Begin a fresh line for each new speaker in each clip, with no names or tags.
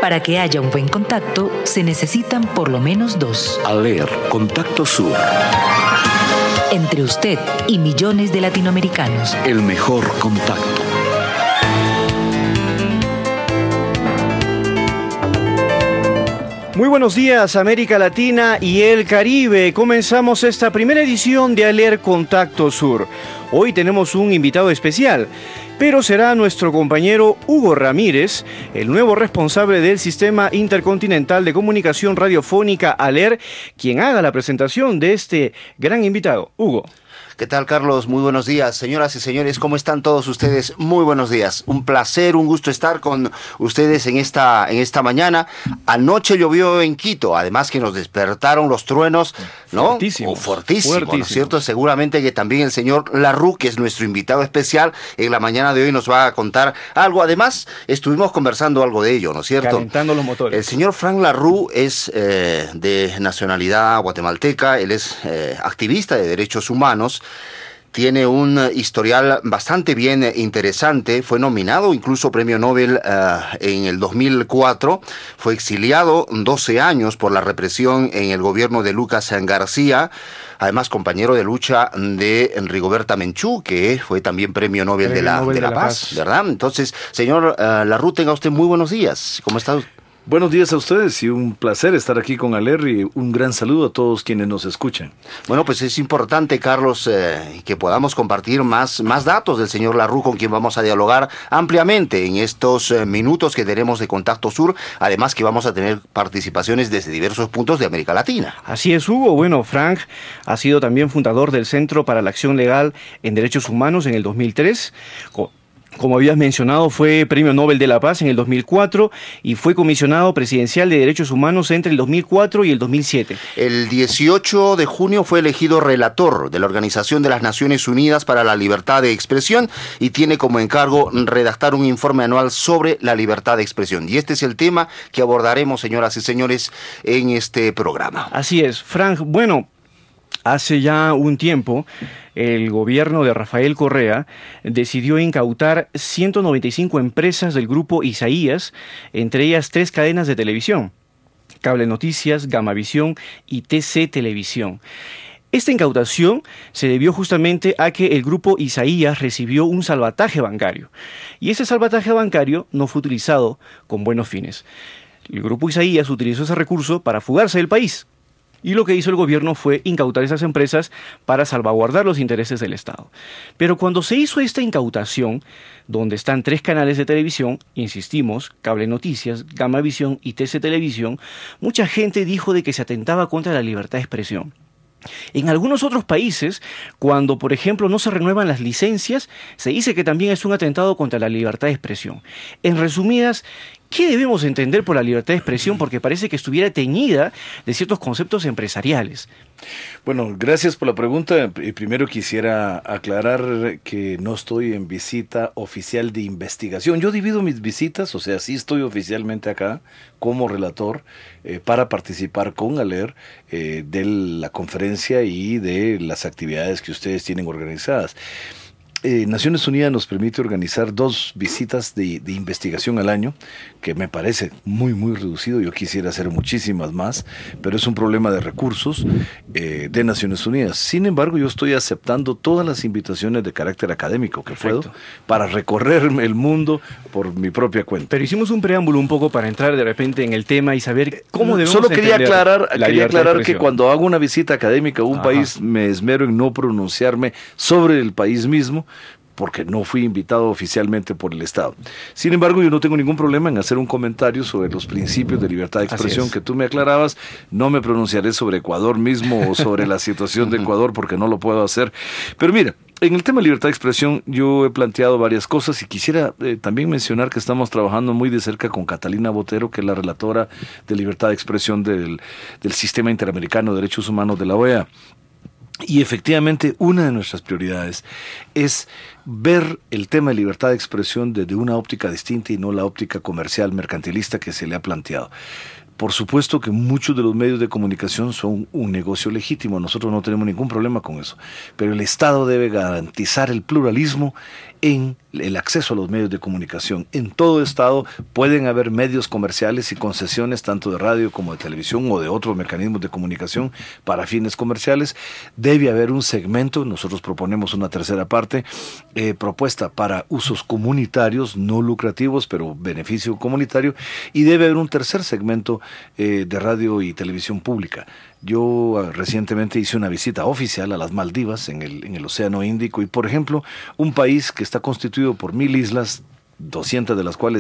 Para que haya un buen contacto, se necesitan por lo menos dos.
ALER, Contacto Sur.
Entre usted y millones de latinoamericanos.
El mejor contacto.
Muy buenos días, América Latina y el Caribe. Comenzamos esta primera edición de ALER Contacto Sur. Hoy tenemos un invitado especial, pero será nuestro compañero Hugo Ramírez, el nuevo responsable del Sistema Intercontinental de Comunicación Radiofónica ALER, quien haga la presentación de este gran invitado. Hugo.
¿Qué tal, Carlos? Muy buenos días. Señoras y señores, ¿cómo están todos ustedes? Muy buenos días. Un placer, un gusto estar con ustedes en esta mañana. Anoche llovió en Quito, además que nos despertaron los truenos, ¿no? Fortísimo, ¿no es cierto? Seguramente que también el señor Larru, que es nuestro invitado especial, en la mañana de hoy nos va a contar algo. Además, estuvimos conversando algo de ello, ¿no es cierto?
Calentando los motores.
El señor Frank Larru es de nacionalidad guatemalteca, él es activista de derechos humanos. Tiene un historial bastante bien interesante, fue nominado incluso premio Nobel en el 2004, fue exiliado 12 años por la represión en el gobierno de Lucas García, además compañero de lucha de Rigoberta Menchú, que fue también premio Nobel de la Paz, ¿verdad? Entonces, señor Larru, tenga usted muy buenos días, ¿cómo está usted?
Buenos días a ustedes y un placer estar aquí con ALER y un gran saludo a todos quienes nos escuchan.
Bueno, pues es importante, Carlos, que podamos compartir más datos del señor Larru, con quien vamos a dialogar ampliamente en estos minutos que tenemos de Contacto Sur, además que vamos a tener participaciones desde diversos puntos de América Latina.
Así es, Hugo. Bueno, Frank ha sido también fundador del Centro para la Acción Legal en Derechos Humanos en el 2003. Como habías mencionado, fue Premio Nobel de la Paz en el 2004 y fue comisionado presidencial de Derechos Humanos entre el 2004 y el 2007.
El 18 de junio fue elegido relator de la Organización de las Naciones Unidas para la Libertad de Expresión y tiene como encargo redactar un informe anual sobre la libertad de expresión. Y este es el tema que abordaremos, señoras y señores, en este programa.
Así es, Frank. Bueno, hace ya un tiempo, el gobierno de Rafael Correa decidió incautar 195 empresas del grupo Isaías, entre ellas 3 cadenas de televisión, Cable Noticias, Gamavisión y TC Televisión. Esta incautación se debió justamente a que el grupo Isaías recibió un salvataje bancario, y ese salvataje bancario no fue utilizado con buenos fines. El grupo Isaías utilizó ese recurso para fugarse del país. Y lo que hizo el gobierno fue incautar esas empresas para salvaguardar los intereses del Estado. Pero cuando se hizo esta incautación, donde están 3 canales de televisión, insistimos, Cable Noticias, Gamavisión y TC Televisión, mucha gente dijo de que se atentaba contra la libertad de expresión. En algunos otros países, cuando por ejemplo no se renuevan las licencias, se dice que también es un atentado contra la libertad de expresión. En resumidas, ¿qué debemos entender por la libertad de expresión? Porque parece que estuviera teñida de ciertos conceptos empresariales.
Bueno, gracias por la pregunta. Primero quisiera aclarar que no estoy en visita oficial de investigación. Yo divido mis visitas, o sea, sí estoy oficialmente acá como relator para participar con ALER de la conferencia y de las actividades que ustedes tienen organizadas. Naciones Unidas nos permite organizar 2 visitas de investigación al año, que me parece muy reducido. Yo quisiera hacer muchísimas más, pero es un problema de recursos de Naciones Unidas. Sin embargo, yo estoy aceptando todas las invitaciones de carácter académico que puedo para recorrer el mundo por mi propia cuenta.
Pero hicimos un preámbulo un poco para entrar de repente en el tema y saber cómo debemos
Solo quería aclarar
que
cuando hago una visita académica a un país, me esmero en no pronunciarme sobre el país mismo, porque no fui invitado oficialmente por el Estado. Sin embargo, yo no tengo ningún problema en hacer un comentario sobre los principios de libertad de expresión que tú me aclarabas. No me pronunciaré sobre Ecuador mismo o sobre la situación de Ecuador, porque no lo puedo hacer. Pero mira, en el tema de libertad de expresión yo he planteado varias cosas y quisiera también mencionar que estamos trabajando muy de cerca con Catalina Botero, que es la relatora de libertad de expresión del Sistema Interamericano de Derechos Humanos de la OEA. Y efectivamente una de nuestras prioridades es ver el tema de libertad de expresión desde una óptica distinta y no la óptica comercial mercantilista que se le ha planteado. Por supuesto que muchos de los medios de comunicación son un negocio legítimo, nosotros no tenemos ningún problema con eso, pero el Estado debe garantizar el pluralismo en el acceso a los medios de comunicación. En todo estado pueden haber medios comerciales y concesiones tanto de radio como de televisión o de otros mecanismos de comunicación para fines comerciales. Debe haber un segmento, nosotros proponemos una tercera parte, propuesta para usos comunitarios, no lucrativos, pero beneficio comunitario, y debe haber un tercer segmento de radio y televisión pública. Yo recientemente hice una visita oficial a las Maldivas en el Océano Índico y, por ejemplo, un país que está constituido por 1000 islas, 200 de las cuales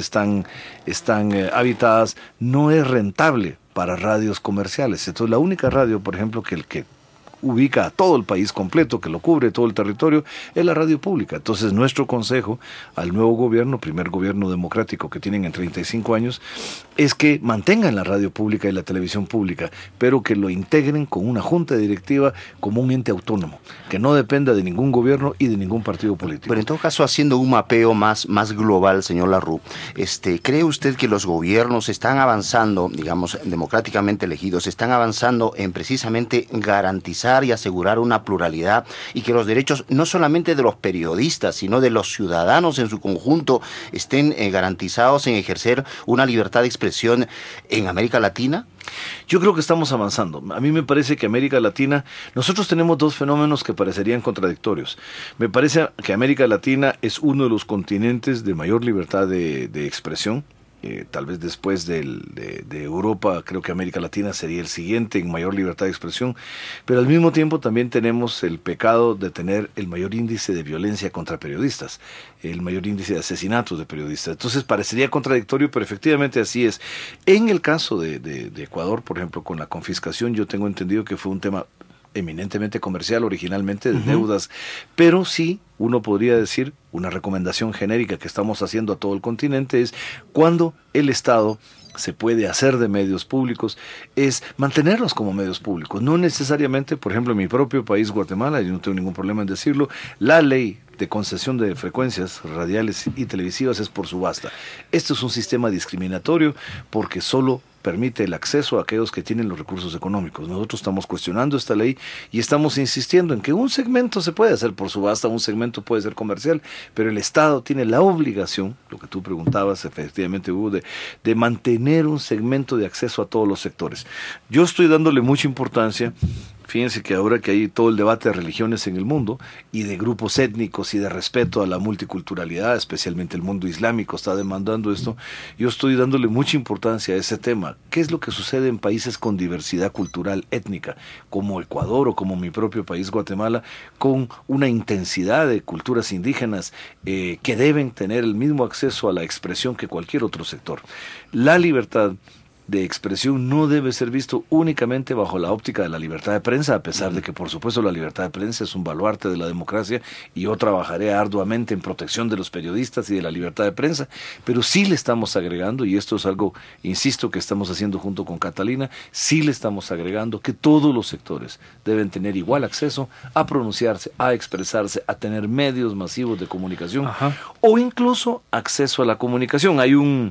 están habitadas, no es rentable para radios comerciales. Entonces la única radio, por ejemplo, que ubica a todo el país completo, que lo cubre todo el territorio, es la radio pública. Entonces nuestro consejo al nuevo gobierno, primer gobierno democrático que tienen en 35 años, es que mantengan la radio pública y la televisión pública, pero que lo integren con una junta directiva como un ente autónomo, que no dependa de ningún gobierno y de ningún partido político.
Pero en todo caso, haciendo un mapeo más global, señor Larroux, ¿cree usted que los gobiernos están avanzando, digamos, democráticamente elegidos, están avanzando en precisamente garantizar y asegurar una pluralidad y que los derechos no solamente de los periodistas, sino de los ciudadanos en su conjunto estén garantizados en ejercer una libertad de expresión en América Latina?
Yo creo que estamos avanzando. A mí me parece que América Latina, nosotros tenemos dos fenómenos que parecerían contradictorios. Me parece que América Latina es uno de los continentes de mayor libertad de expresión. Tal vez después de Europa, creo que América Latina sería el siguiente en mayor libertad de expresión, pero al mismo tiempo también tenemos el pecado de tener el mayor índice de violencia contra periodistas, el mayor índice de asesinatos de periodistas. Entonces parecería contradictorio, pero efectivamente así es. En el caso de Ecuador, por ejemplo, con la confiscación, yo tengo entendido que fue un tema eminentemente comercial originalmente, de deudas, pero sí, uno podría decir, una recomendación genérica que estamos haciendo a todo el continente es cuando el Estado se puede hacer de medios públicos, es mantenerlos como medios públicos. No necesariamente, por ejemplo, en mi propio país, Guatemala, yo no tengo ningún problema en decirlo, la ley de concesión de frecuencias radiales y televisivas es por subasta. Esto es un sistema discriminatorio porque solo permite el acceso a aquellos que tienen los recursos económicos. Nosotros estamos cuestionando esta ley y estamos insistiendo en que un segmento se puede hacer por subasta, un segmento puede ser comercial, pero el Estado tiene la obligación, lo que tú preguntabas efectivamente, Hugo, de mantener un segmento de acceso a todos los sectores. Yo estoy dándole mucha importancia. Fíjense que ahora que hay todo el debate de religiones en el mundo y de grupos étnicos y de respeto a la multiculturalidad, especialmente el mundo islámico está demandando esto, yo estoy dándole mucha importancia a ese tema. ¿Qué es lo que sucede en países con diversidad cultural étnica, como Ecuador o como mi propio país Guatemala, con una intensidad de culturas indígenas que deben tener el mismo acceso a la expresión que cualquier otro sector? La libertad de expresión no debe ser visto únicamente bajo la óptica de la libertad de prensa, a pesar de que por supuesto la libertad de prensa es un baluarte de la democracia y yo trabajaré arduamente en protección de los periodistas y de la libertad de prensa, pero sí le estamos agregando, y esto es algo, insisto, que estamos haciendo junto con Catalina, sí le estamos agregando que todos los sectores deben tener igual acceso a pronunciarse, a expresarse, a tener medios masivos de comunicación. Ajá. O incluso acceso a la comunicación. Hay un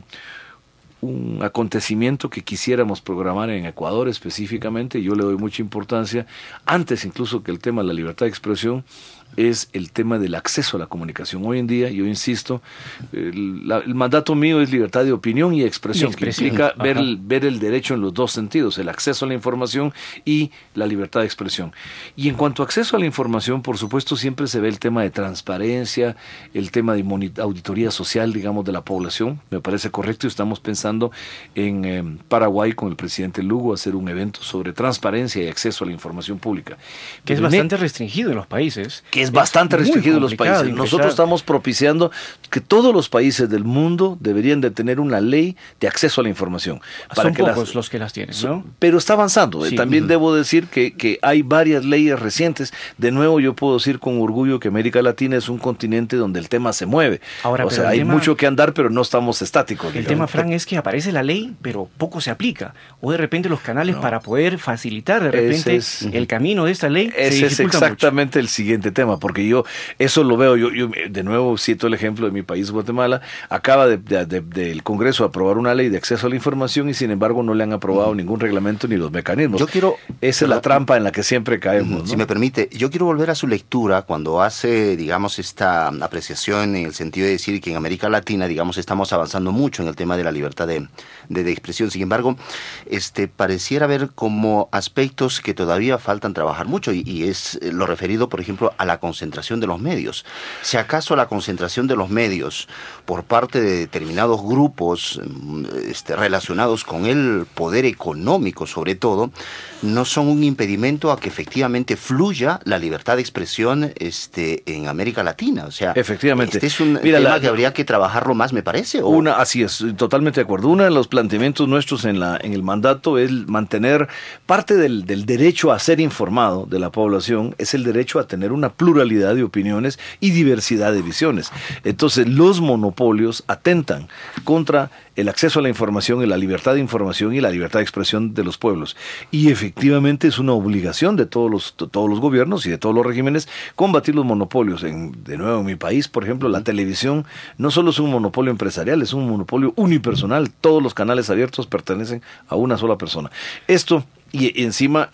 acontecimiento que quisiéramos programar en Ecuador específicamente, yo le doy mucha importancia, antes incluso que el tema de la libertad de expresión, es el tema del acceso a la comunicación. Hoy en día, yo insisto, el mandato mío es libertad de opinión y expresión, que implica ver el derecho en los dos sentidos, el acceso a la información y la libertad de expresión. Y en cuanto a acceso a la información, por supuesto, siempre se ve el tema de transparencia, el tema de auditoría social, digamos, de la población. Me parece correcto y estamos pensando en Paraguay con el presidente Lugo hacer un evento sobre transparencia y acceso a la información pública.
Que es bastante restringido en los países.
Que es bastante restringido en los países. Nosotros estamos propiciando que todos los países del mundo deberían de tener una ley de acceso a la información.
Son pocos los que las tienen, ¿no?
Pero está avanzando. Sí. También debo decir que hay varias leyes recientes. De nuevo, yo puedo decir con orgullo que América Latina es un continente donde el tema se mueve. Ahora, o sea, hay mucho que andar, pero no estamos estáticos.
El tema, Fran, es que aparece la ley, pero poco se aplica. O de repente los canales para poder facilitar de repente el camino de esta ley
ese es exactamente mucho. El siguiente tema. tema, porque yo eso lo veo, yo de nuevo cito el ejemplo de mi país, Guatemala, acaba del Congreso aprobar una ley de acceso a la información y sin embargo no le han aprobado ningún reglamento ni los mecanismos. Esa es la trampa en la que siempre caemos, ¿no?
Si me permite, yo quiero volver a su lectura cuando hace, digamos, esta apreciación en el sentido de decir que en América Latina, digamos, estamos avanzando mucho en el tema de la libertad de expresión. Sin embargo, pareciera haber como aspectos que todavía faltan trabajar mucho y es lo referido, por ejemplo, a la concentración de los medios. Si acaso la concentración de los medios por parte de determinados grupos relacionados con el poder económico, sobre todo, no son un impedimento a que efectivamente fluya la libertad de expresión en América Latina. O sea,
efectivamente.
Este es un tema que habría que trabajarlo más, me parece.
Así es, totalmente de acuerdo. Uno de los planteamientos nuestros en el mandato es mantener parte del derecho a ser informado de la población, es el derecho a tener una pluralidad de opiniones y diversidad de visiones. Entonces, los monopolios atentan contra el acceso a la información y la libertad de información y la libertad de expresión de los pueblos. Y efectivamente es una obligación de todos los gobiernos y de todos los regímenes combatir los monopolios. De nuevo, en mi país, por ejemplo, la televisión no solo es un monopolio empresarial, es un monopolio unipersonal. Todos los canales abiertos pertenecen a una sola persona. Esto y encima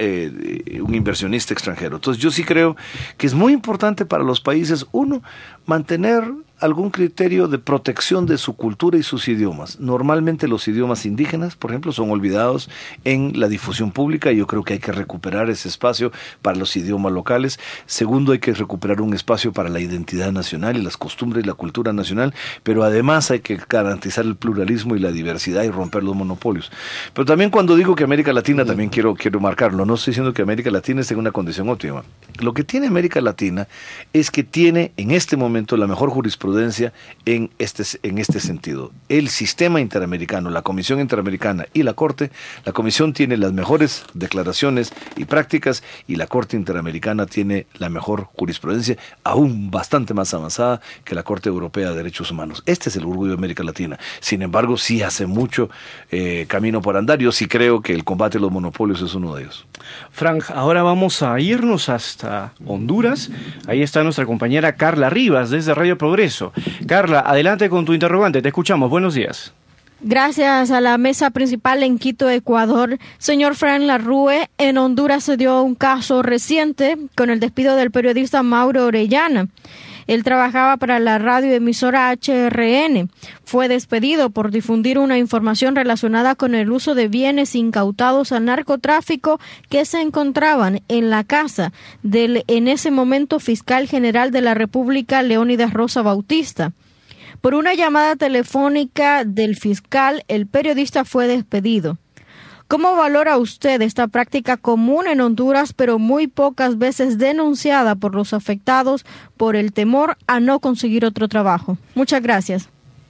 un inversionista extranjero. Entonces yo sí creo que es muy importante para los países, uno, mantener algún criterio de protección de su cultura y sus idiomas. Normalmente los idiomas indígenas, por ejemplo, son olvidados en la difusión pública y yo creo que hay que recuperar ese espacio para los idiomas locales. Segundo, hay que recuperar un espacio para la identidad nacional y las costumbres y la cultura nacional, pero además hay que garantizar el pluralismo y la diversidad y romper los monopolios. Pero también cuando digo que América Latina, también quiero marcarlo, no estoy diciendo que América Latina esté en una condición óptima. Lo que tiene América Latina es que tiene en este momento la mejor jurisprudencia en este sentido. El sistema interamericano, la Comisión Interamericana y la Corte, la Comisión tiene las mejores declaraciones y prácticas y la Corte Interamericana tiene la mejor jurisprudencia, aún bastante más avanzada que la Corte Europea de Derechos Humanos. Este es el orgullo de América Latina. Sin embargo, sí hace mucho camino por andar. Yo sí creo que el combate a los monopolios es uno de ellos.
Frank, ahora vamos a irnos hasta Honduras. Ahí está nuestra compañera Carla Rivas desde Radio Progreso. Carla, adelante con tu interrogante, te escuchamos, buenos días.
Gracias a la mesa principal en Quito, Ecuador. Señor Frank Larrue, en Honduras se dio un caso reciente con el despido del periodista Mauro Orellana. Él trabajaba para la radioemisora HRN. Fue despedido por difundir una información relacionada con el uso de bienes incautados al narcotráfico que se encontraban en la casa del en ese momento fiscal general de la República, Leónidas Rosa Bautista. Por una llamada telefónica del fiscal, el periodista fue despedido. ¿Cómo valora usted esta práctica común en Honduras, pero muy pocas veces denunciada por los afectados por el temor a no conseguir otro trabajo? Muchas gracias.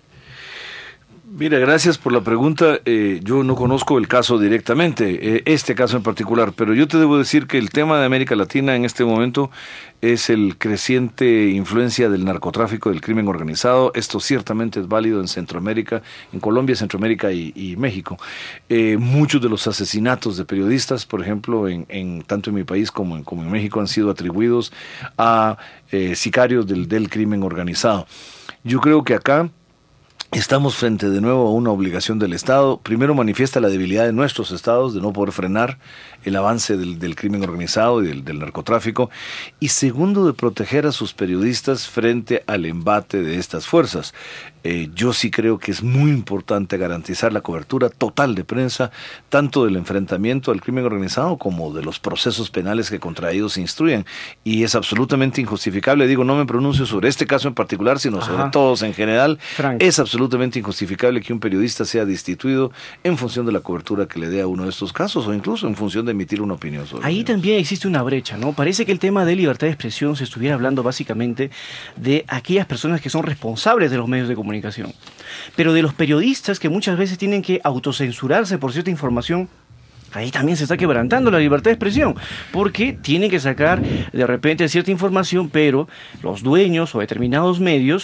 Mira, gracias por la pregunta. Yo no conozco el caso directamente, este caso en particular, pero yo te debo decir que el tema de América Latina en este momento es el creciente influencia del narcotráfico, del crimen organizado. Esto ciertamente es válido en Centroamérica, en Colombia, Centroamérica y México. Muchos de los asesinatos de periodistas, por ejemplo, tanto en mi país como en México, han sido atribuidos a sicarios del crimen organizado. Yo creo que acá estamos frente de nuevo a una obligación del Estado. Primero, manifiesta la debilidad de nuestros estados de no poder frenar el avance del crimen organizado y del narcotráfico. Y segundo, de proteger a sus periodistas frente al embate de estas fuerzas. Yo sí creo que es muy importante garantizar la cobertura total de prensa, tanto del enfrentamiento al crimen organizado como de los procesos penales que contra ellos se instruyen. Y es absolutamente injustificable, digo, no me pronuncio sobre este caso en particular, sino sobre todos en general. Frank. Es absolutamente injustificable que un periodista sea destituido en función de la cobertura que le dé a uno de estos casos o incluso en función de emitir una opinión sobre
Ahí
ellos.
También existe una brecha, ¿no? Parece que el tema de libertad de expresión se estuviera hablando básicamente de aquellas personas que son responsables de los medios de comunicación, pero de los periodistas que muchas veces tienen que autocensurarse por cierta información. Ahí también se está quebrantando la libertad de expresión, porque tienen que sacar de repente cierta información, pero los dueños o determinados medios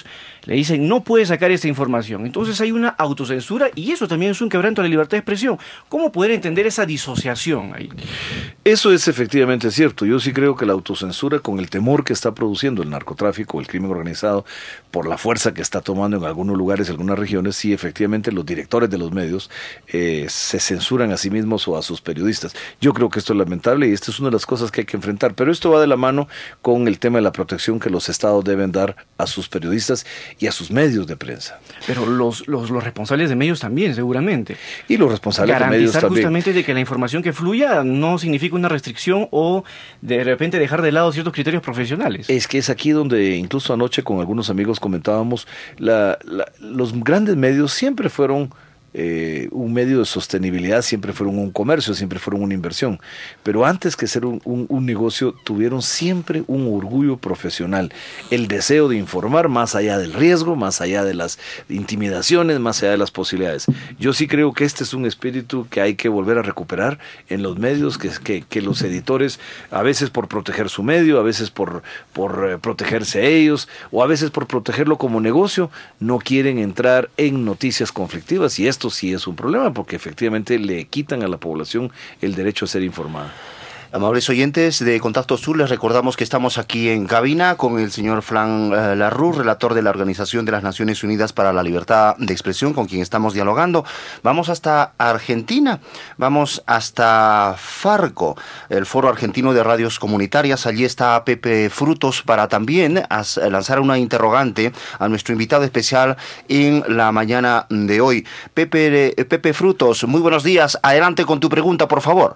le dicen no puede sacar esta información. Entonces hay una autocensura y eso también es un quebranto de la libertad de expresión. ¿Cómo poder entender esa disociación ahí?
Eso es efectivamente cierto. Yo sí creo que la autocensura, con el temor que está produciendo el narcotráfico, el crimen organizado, por la fuerza que está tomando en algunos lugares, algunas regiones, sí, efectivamente los directores de los medios se censuran a sí mismos o a sus periodistas. Yo creo que esto es lamentable y esta es una de las cosas que hay que enfrentar, pero esto va de la mano con el tema de la protección que los estados deben dar a sus periodistas y a sus medios de prensa.
Pero los responsables de medios también, seguramente.
Y los responsables de medios
garantizar
también.
Justamente de que la información que fluya no significa una restricción o de repente dejar de lado ciertos criterios profesionales.
Es que es aquí donde incluso anoche con algunos amigos comentábamos, los grandes medios siempre fueron un medio de sostenibilidad, siempre fueron un comercio, siempre fueron una inversión, pero antes que ser un negocio tuvieron siempre un orgullo profesional, el deseo de informar más allá del riesgo, más allá de las intimidaciones, más allá de las posibilidades. Yo sí creo que este es un espíritu que hay que volver a recuperar en los medios, que los editores, a veces por proteger su medio, a veces por protegerse a ellos, o a veces por protegerlo como negocio, no quieren entrar en noticias conflictivas, y esto sí es un problema porque efectivamente le quitan a la población el derecho a ser informada.
Amables oyentes de Contacto Sur, les recordamos que estamos aquí en cabina con el señor Fran Larroux, relator de la Organización de las Naciones Unidas para la Libertad de Expresión, con quien estamos dialogando. Vamos hasta Argentina, vamos hasta Farco, el Foro Argentino de Radios Comunitarias. Allí está Pepe Frutos para también lanzar una interrogante a nuestro invitado especial en la mañana de hoy. Pepe Frutos, muy buenos días. Adelante con tu pregunta, por favor.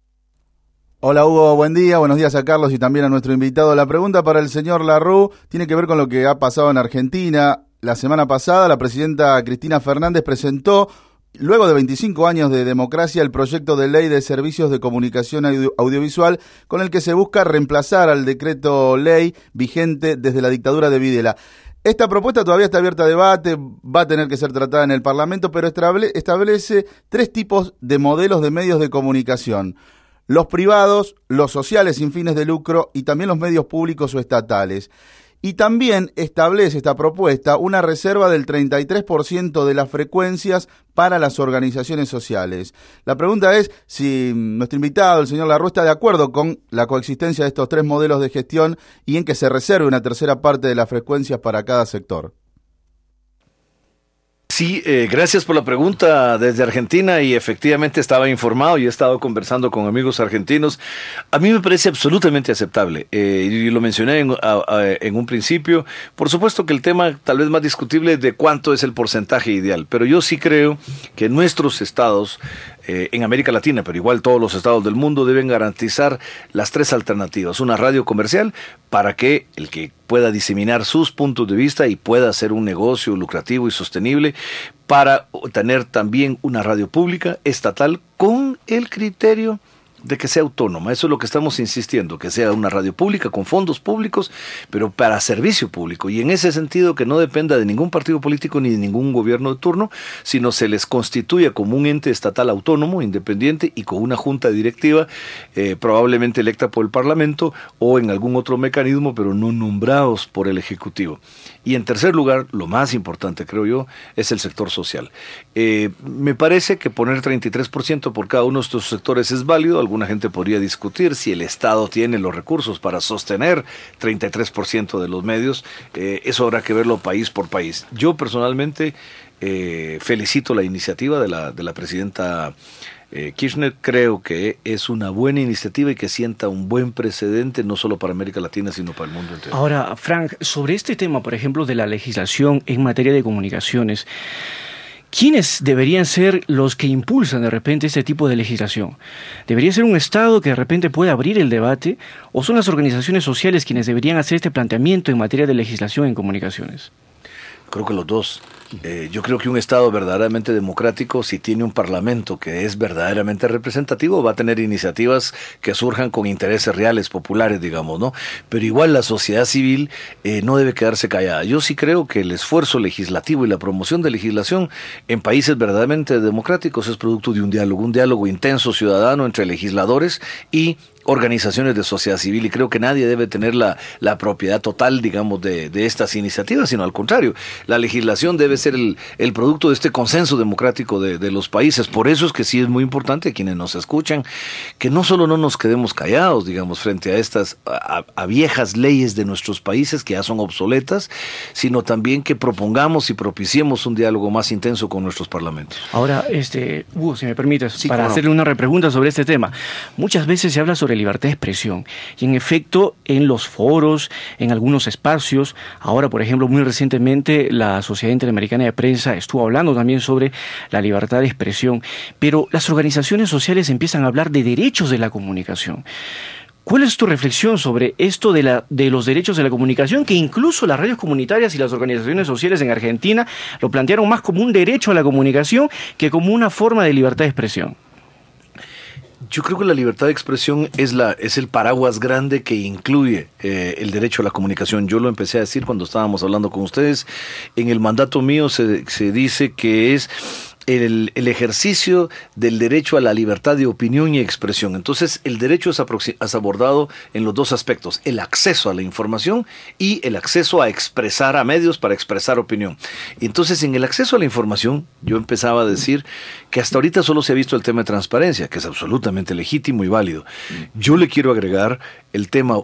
Hola Hugo, buen día, buenos días a Carlos y también a nuestro invitado. La pregunta para el señor Larroux tiene que ver con lo que ha pasado en Argentina. La semana pasada la presidenta Cristina Fernández presentó, luego de 25 años de democracia, el proyecto de ley de servicios de comunicación audiovisual con el que se busca reemplazar al decreto ley vigente desde la dictadura de Videla. Esta propuesta todavía está abierta a debate, va a tener que ser tratada en el Parlamento, pero establece 3 tipos de modelos de medios de comunicación: los privados, los sociales sin fines de lucro y también los medios públicos o estatales. Y también establece esta propuesta una reserva del 33% de las frecuencias para las organizaciones sociales. La pregunta es si nuestro invitado, el señor Larroux, está de acuerdo con la coexistencia de estos 3 modelos de gestión y en que se reserve una tercera parte de las frecuencias para cada sector.
Sí, gracias por la pregunta desde Argentina y efectivamente estaba informado y he estado conversando con amigos argentinos. A mí me parece absolutamente aceptable y lo mencioné en un principio. Por supuesto que el tema tal vez más discutible es de cuánto es el porcentaje ideal, pero yo sí creo que nuestros estados en América Latina, pero igual todos los estados del mundo, deben garantizar las 3 alternativas. Una radio comercial para que el que pueda diseminar sus puntos de vista y pueda hacer un negocio lucrativo y sostenible, para tener también una radio pública estatal con el criterio de que sea autónoma. Eso es lo que estamos insistiendo, que sea una radio pública con fondos públicos, pero para servicio público, y en ese sentido que no dependa de ningún partido político ni de ningún gobierno de turno, sino se les constituya como un ente estatal autónomo, independiente y con una junta directiva probablemente electa por el Parlamento o en algún otro mecanismo, pero no nombrados por el Ejecutivo. Y en tercer lugar, lo más importante creo yo, es el sector social. Me parece que poner 33% por cada uno de estos sectores es válido. Alguna gente podría discutir si el Estado tiene los recursos para sostener 33% de los medios. Eso habrá que verlo país por país. Yo personalmente felicito la iniciativa de la presidenta Kirchner. Creo que es una buena iniciativa y que sienta un buen precedente no solo para América Latina sino para el mundo entero.
Ahora, Frank, sobre este tema, por ejemplo, de la legislación en materia de comunicaciones, ¿quiénes deberían ser los que impulsan de repente este tipo de legislación? ¿Debería ser un Estado que de repente pueda abrir el debate o son las organizaciones sociales quienes deberían hacer este planteamiento en materia de legislación en comunicaciones?
Creo que los dos. Yo creo que un Estado verdaderamente democrático, si tiene un parlamento que es verdaderamente representativo, va a tener iniciativas que surjan con intereses reales, populares, digamos, ¿no? Pero igual la sociedad civil no debe quedarse callada. Yo sí creo que el esfuerzo legislativo y la promoción de legislación en países verdaderamente democráticos es producto de un diálogo intenso ciudadano entre legisladores y organizaciones de sociedad civil, y creo que nadie debe tener la propiedad total, digamos, de estas iniciativas, sino al contrario, la legislación debe ser el producto de este consenso democrático de los países. Por eso es que sí es muy importante, quienes nos escuchan, que no solo no nos quedemos callados, digamos, frente a estas a viejas leyes de nuestros países que ya son obsoletas, sino también que propongamos y propiciemos un diálogo más intenso con nuestros parlamentos.
Ahora, Hugo, si me permites,
sí,
para hacerle una repregunta sobre este tema. Muchas veces se habla sobre libertad de expresión y en efecto en los foros, en algunos espacios, ahora por ejemplo muy recientemente la Sociedad Interamericana de Prensa estuvo hablando también sobre la libertad de expresión, pero las organizaciones sociales empiezan a hablar de derechos de la comunicación. ¿Cuál es tu reflexión sobre esto de los derechos de la comunicación, que incluso las radios comunitarias y las organizaciones sociales en Argentina lo plantearon más como un derecho a la comunicación que como una forma de libertad de expresión?
Yo creo que la libertad de expresión es el paraguas grande que incluye el derecho a la comunicación. Yo lo empecé a decir cuando estábamos hablando con ustedes. En el mandato mío se dice que es el ejercicio del derecho a la libertad de opinión y expresión. Entonces, el derecho es abordado en los dos aspectos: el acceso a la información y el acceso a expresar, a medios para expresar opinión. Y entonces, en el acceso a la información, yo empezaba a decir que hasta ahorita solo se ha visto el tema de transparencia, que es absolutamente legítimo y válido. Yo le quiero agregar el tema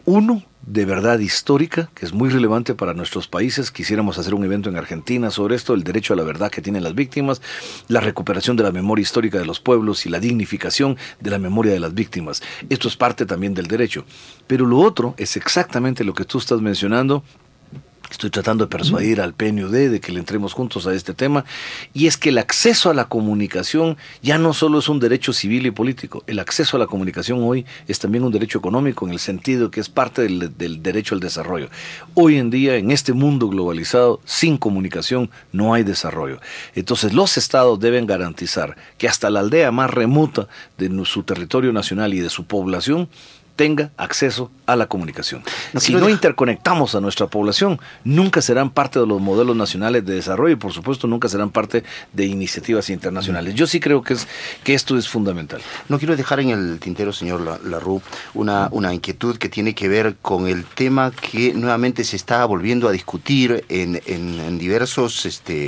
1 de verdad histórica, que es muy relevante para nuestros países. Quisiéramos hacer un evento en Argentina sobre esto, el derecho a la verdad que tienen las víctimas, la recuperación de la memoria histórica de los pueblos y la dignificación de la memoria de las víctimas. Esto es parte también del derecho. Pero lo otro es exactamente lo que tú estás mencionando. Estoy tratando de persuadir al PNUD de que le entremos juntos a este tema, y es que el acceso a la comunicación ya no solo es un derecho civil y político. El acceso a la comunicación hoy es también un derecho económico, en el sentido que es parte del derecho al desarrollo. Hoy en día, en este mundo globalizado, sin comunicación no hay desarrollo. Entonces los estados deben garantizar que hasta la aldea más remota de su territorio nacional y de su población tenga acceso a la comunicación. Si no interconectamos a nuestra población, nunca serán parte de los modelos nacionales de desarrollo y, por supuesto, nunca serán parte de iniciativas internacionales. Yo sí creo que esto es fundamental.
No quiero dejar en el tintero, señor Larroux, una inquietud que tiene que ver con el tema que nuevamente se está volviendo a discutir en diversos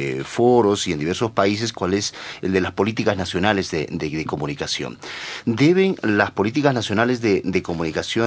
foros y en diversos países, cuál es el de las políticas nacionales de comunicación. ¿Deben las políticas nacionales de comunicación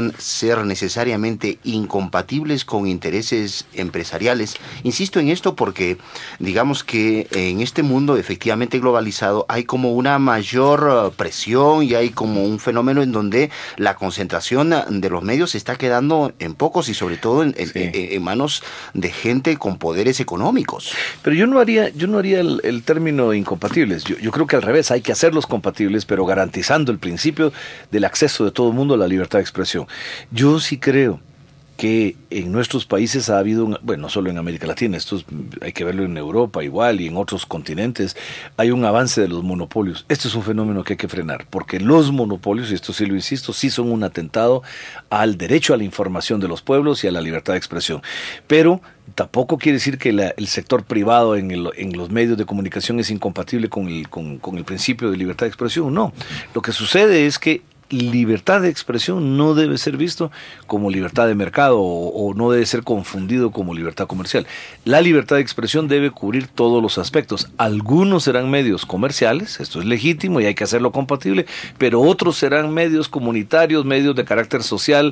ser necesariamente incompatibles con intereses empresariales? Insisto en esto porque digamos que en este mundo efectivamente globalizado hay como una mayor presión y hay como un fenómeno en donde la concentración de los medios se está quedando en pocos y sobre todo en manos de gente con poderes económicos.
Pero yo no haría el término incompatibles. Yo creo que al revés, hay que hacerlos compatibles, pero garantizando el principio del acceso de todo el mundo a la libertad de expresión. Yo sí creo que en nuestros países ha habido, no solo en América Latina, esto hay que verlo en Europa igual y en otros continentes, hay un avance de los monopolios. Este es un fenómeno que hay que frenar, porque los monopolios, y esto sí lo insisto, sí son un atentado al derecho a la información de los pueblos y a la libertad de expresión. Pero tampoco quiere decir que el sector privado en los medios de comunicación es incompatible con el principio de libertad de expresión. No, lo que sucede es que libertad de expresión no debe ser visto como libertad de mercado o no debe ser confundido como libertad comercial. La libertad de expresión debe cubrir todos los aspectos. Algunos serán medios comerciales, esto es legítimo y hay que hacerlo compatible, pero otros serán medios comunitarios, medios de carácter social,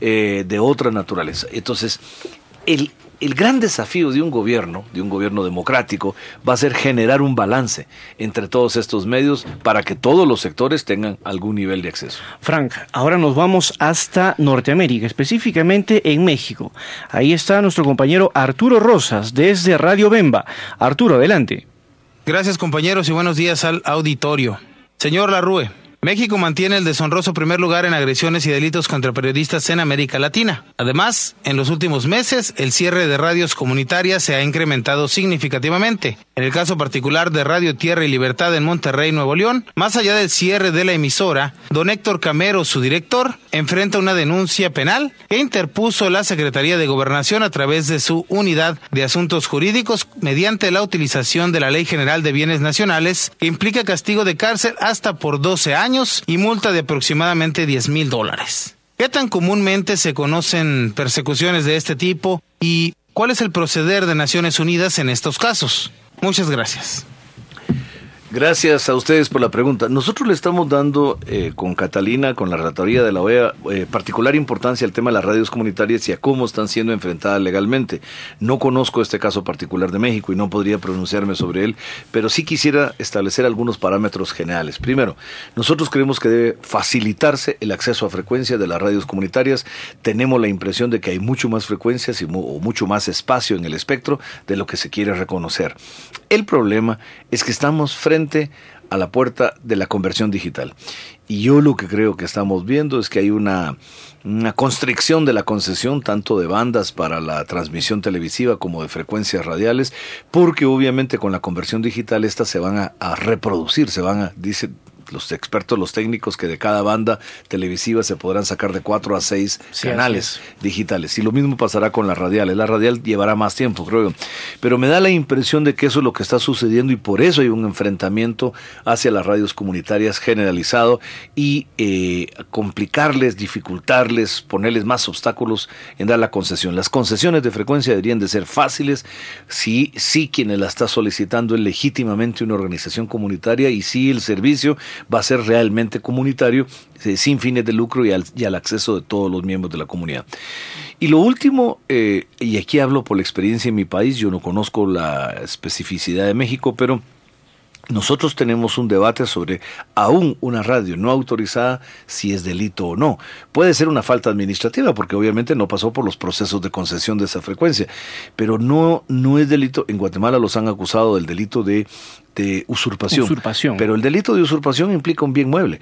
de otra naturaleza. Entonces, el gran desafío de un gobierno democrático, va a ser generar un balance entre todos estos medios para que todos los sectores tengan algún nivel de acceso.
Frank, ahora nos vamos hasta Norteamérica, específicamente en México. Ahí está nuestro compañero Arturo Rosas, desde Radio Bemba. Arturo, adelante.
Gracias, compañeros, y buenos días al auditorio. Señor Larroux, México mantiene el deshonroso primer lugar en agresiones y delitos contra periodistas en América Latina. Además, en los últimos meses, el cierre de radios comunitarias se ha incrementado significativamente. En el caso particular de Radio Tierra y Libertad en Monterrey, Nuevo León, más allá del cierre de la emisora, don Héctor Camero, su director, enfrenta una denuncia penal que interpuso la Secretaría de Gobernación a través de su Unidad de Asuntos Jurídicos mediante la utilización de la Ley General de Bienes Nacionales, que implica castigo de cárcel hasta por 12 años y multa de aproximadamente $10,000. ¿Qué tan comúnmente se conocen persecuciones de este tipo y cuál es el proceder de Naciones Unidas en estos casos? Muchas gracias.
Gracias a ustedes por la pregunta. Nosotros le estamos dando con Catalina, con la relatoría de la OEA, particular importancia al tema de las radios comunitarias y a cómo están siendo enfrentadas legalmente. No conozco este caso particular de México y no podría pronunciarme sobre él, pero sí quisiera establecer algunos parámetros generales. Primero, nosotros creemos que debe facilitarse el acceso a frecuencia de las radios comunitarias. Tenemos la impresión de que hay mucho más frecuencias o mucho más espacio en el espectro de lo que se quiere reconocer. El problema es que estamos frente a la puerta de la conversión digital. Y yo lo que creo que estamos viendo es que hay una constricción de la concesión tanto de bandas para la transmisión televisiva como de frecuencias radiales, porque obviamente con la conversión digital estas se van a reproducir, dicen los expertos, los técnicos, que de cada banda televisiva se podrán sacar de 4 a 6 canales digitales. Y lo mismo pasará con las radiales. La radial llevará más tiempo, creo yo. Pero me da la impresión de que eso es lo que está sucediendo y por eso hay un enfrentamiento hacia las radios comunitarias generalizado y complicarles, dificultarles, ponerles más obstáculos en dar la concesión. Las concesiones de frecuencia deberían de ser fáciles si quienes la está solicitando es legítimamente una organización comunitaria y si el servicio va a ser realmente comunitario, sin fines de lucro y al acceso de todos los miembros de la comunidad. Y lo último, y aquí hablo por la experiencia en mi país, yo no conozco la especificidad de México, pero nosotros tenemos un debate sobre aún una radio no autorizada si es delito o no. Puede ser una falta administrativa porque obviamente no pasó por los procesos de concesión de esa frecuencia, pero no es delito. En Guatemala los han acusado del delito de usurpación. Pero el delito de usurpación implica un bien mueble,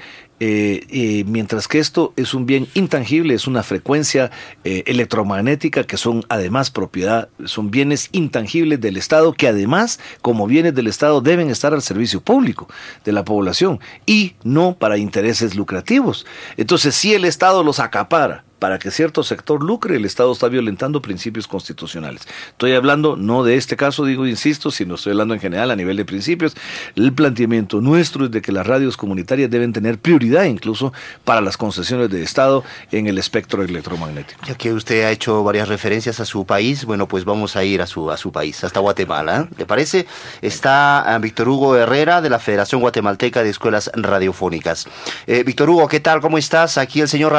mientras que esto es un bien intangible, es una frecuencia electromagnética que son además propiedad, son bienes intangibles del Estado que además como bienes del Estado deben estar al servicio público de la población y no para intereses lucrativos. Entonces si el Estado los acapara para que cierto sector lucre, el Estado está violentando principios constitucionales. Estoy hablando no de este caso, insisto, sino estoy hablando en general a nivel de principios. El planteamiento nuestro es de que las radios comunitarias deben tener prioridad incluso para las concesiones de Estado en el espectro electromagnético.
Ya que usted ha hecho varias referencias a su país, bueno, pues vamos a ir a su país, hasta Guatemala, ¿eh? ¿Le parece? Está Víctor Hugo Herrera de la Federación Guatemalteca de Escuelas Radiofónicas. Víctor Hugo, ¿qué tal? ¿Cómo estás? Aquí el señor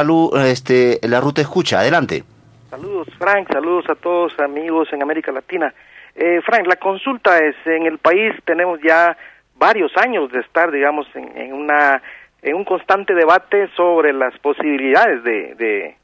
La Ruta escucha, adelante.
Saludos, Frank, saludos a todos amigos en América Latina. Frank, la consulta es, en el país tenemos ya varios años de estar, digamos, en un constante debate sobre las posibilidades de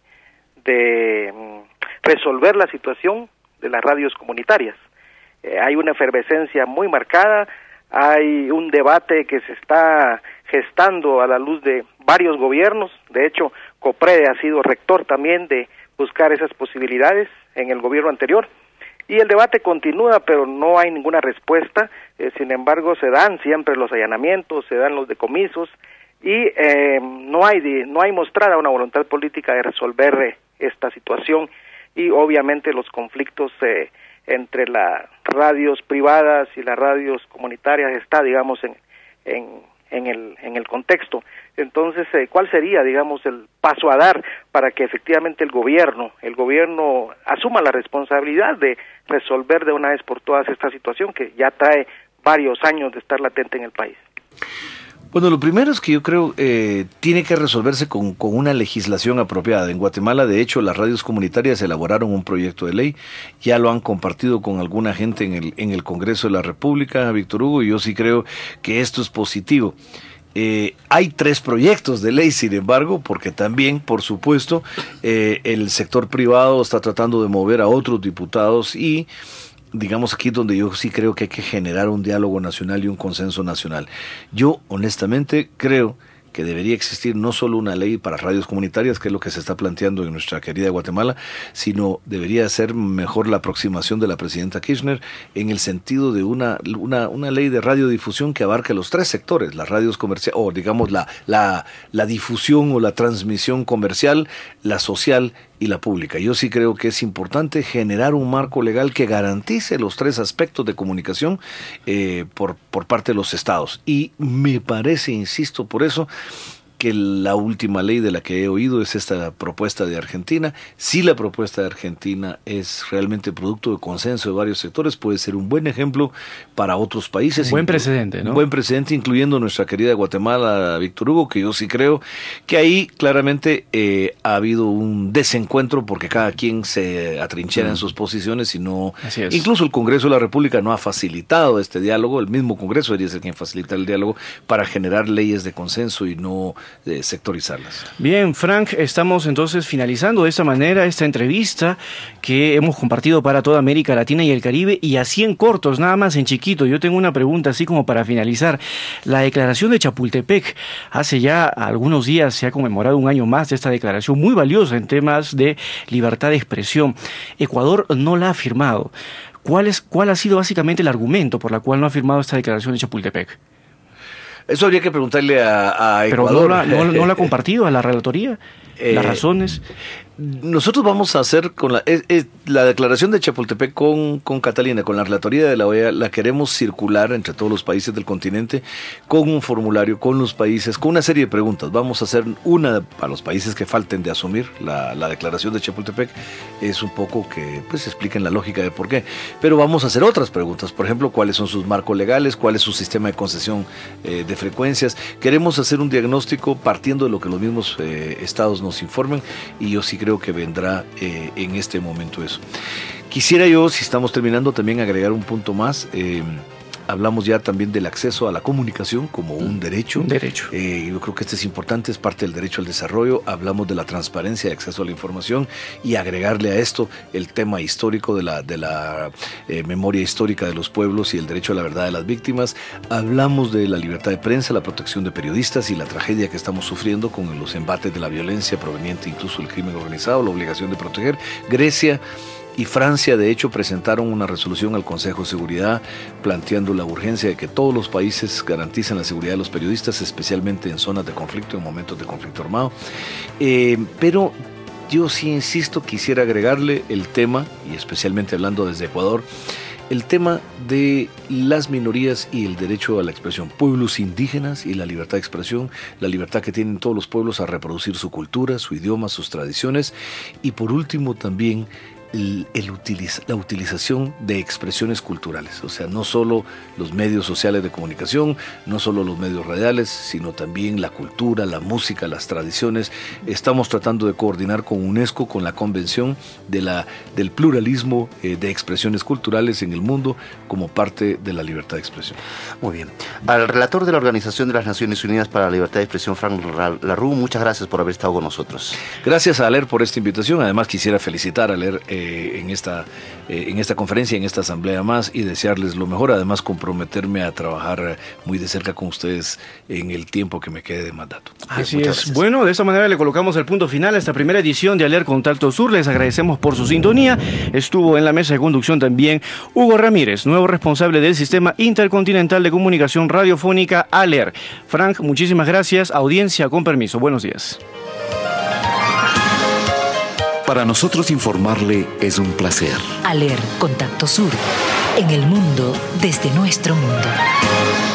resolver la situación de las radios comunitarias. Hay una efervescencia muy marcada, hay un debate que se está gestando a la luz de varios gobiernos. De hecho, COPRED ha sido rector también de buscar esas posibilidades en el gobierno anterior. Y el debate continúa, pero no hay ninguna respuesta. Sin embargo, se dan siempre los allanamientos, se dan los decomisos y no hay mostrada una voluntad política de resolver esta situación y obviamente los conflictos entre las radios privadas y las radios comunitarias está, digamos, en el contexto. Entonces, ¿cuál sería, digamos, el paso a dar para que efectivamente el gobierno asuma la responsabilidad de resolver de una vez por todas esta situación que ya trae varios años de estar latente en el país?
Bueno, lo primero es que yo creo tiene que resolverse con una legislación apropiada. En Guatemala, de hecho, las radios comunitarias elaboraron un proyecto de ley, ya lo han compartido con alguna gente en el Congreso de la República, Víctor Hugo, y yo sí creo que esto es positivo. Hay 3 proyectos de ley, sin embargo, porque también, por supuesto, el sector privado está tratando de mover a otros diputados y digamos aquí donde yo sí creo que hay que generar un diálogo nacional y un consenso nacional. Yo honestamente creo que debería existir no solo una ley para radios comunitarias, que es lo que se está planteando en nuestra querida Guatemala, sino debería ser mejor la aproximación de la presidenta Kirchner en el sentido de una ley de radiodifusión que abarque los tres sectores, las radios comerciales, o digamos la difusión o la transmisión comercial, la social y la pública. Yo sí creo que es importante generar un marco legal que garantice los tres aspectos de comunicación por parte de los estados. Y me parece, insisto, por eso, que la última ley de la que he oído es esta propuesta de Argentina. Si la propuesta de Argentina es realmente producto de consenso de varios sectores, puede ser un buen ejemplo para otros países.
Buen precedente, ¿no?
Buen precedente, incluyendo nuestra querida Guatemala, Víctor Hugo, que yo sí creo que ahí claramente ha habido un desencuentro porque cada quien se atrinchera en sus posiciones y no... Incluso el Congreso de la República no ha facilitado este diálogo, el mismo Congreso debería ser quien facilita el diálogo para generar leyes de consenso y no sectorizarlas.
Bien, Frank, estamos entonces finalizando de esta manera esta entrevista que hemos compartido para toda América Latina y el Caribe, y así en cortos, nada más en chiquito. Yo tengo una pregunta así como para finalizar. La declaración de Chapultepec, hace ya algunos días se ha conmemorado un año más de esta declaración muy valiosa en temas de libertad de expresión. Ecuador no la ha firmado. ¿Cuál ha sido básicamente el argumento por el cual no ha firmado esta declaración de Chapultepec?
Eso habría que preguntarle a Ecuador.
¿Pero no la ha compartido a la relatoría? ¿Las razones?
Nosotros vamos a hacer con la declaración de Chapultepec con Catalina, con la relatoría de la OEA, la queremos circular entre todos los países del continente con un formulario, con los países, con una serie de preguntas. Vamos a hacer una para los países que falten de asumir la declaración de Chapultepec. Es un poco que pues expliquen la lógica de por qué. Pero vamos a hacer otras preguntas. Por ejemplo, ¿cuáles son sus marcos legales? ¿Cuál es su sistema de concesión de frecuencias? Queremos hacer un diagnóstico partiendo de lo que los mismos estados nos informen, y yo sí creo que vendrá en este momento eso. Quisiera yo, si estamos terminando, también agregar un punto más. Hablamos ya también del acceso a la comunicación como un derecho. Yo creo que este es importante, es parte del derecho al desarrollo. Hablamos de la transparencia y acceso a la información, y agregarle a esto el tema histórico de la memoria histórica de los pueblos y el derecho a la verdad de las víctimas. Hablamos de la libertad de prensa, la protección de periodistas y la tragedia que estamos sufriendo con los embates de la violencia proveniente incluso del crimen organizado, la obligación de proteger. Grecia y Francia, de hecho, presentaron una resolución al Consejo de Seguridad planteando la urgencia de que todos los países garanticen la seguridad de los periodistas, especialmente en zonas de conflicto, en momentos de conflicto armado. Pero yo sí insisto, quisiera agregarle el tema, y especialmente hablando desde Ecuador, el tema de las minorías y el derecho a la expresión, pueblos indígenas y la libertad de expresión, la libertad que tienen todos los pueblos a reproducir su cultura, su idioma, sus tradiciones, y por último también la utilización de expresiones culturales, o sea, no solo los medios sociales de comunicación, no solo los medios radiales, sino también la cultura, la música, las tradiciones. Estamos tratando de coordinar con UNESCO, con la Convención del pluralismo de expresiones culturales en el mundo como parte de la libertad de expresión.
Muy bien. Al relator de la Organización de las Naciones Unidas para la Libertad de Expresión, Frank La Rue, muchas gracias por haber estado con nosotros.
Gracias a ALER por esta invitación. Además, quisiera felicitar a ALER en esta conferencia, en esta asamblea más, y desearles lo mejor. Además, comprometerme a trabajar muy de cerca con ustedes en el tiempo que me quede de mandato.
Así es. Gracias. Bueno, de esta manera le colocamos el punto final a esta primera edición de ALER Contacto Sur. Les agradecemos por su sintonía. Estuvo en la mesa de conducción también Hugo Ramírez, nuevo responsable del Sistema Intercontinental de Comunicación Radiofónica ALER. Frank, muchísimas gracias. Audiencia, con permiso. Buenos días.
Para nosotros informarle es un placer.
ALER Contacto Sur, en el mundo desde nuestro mundo.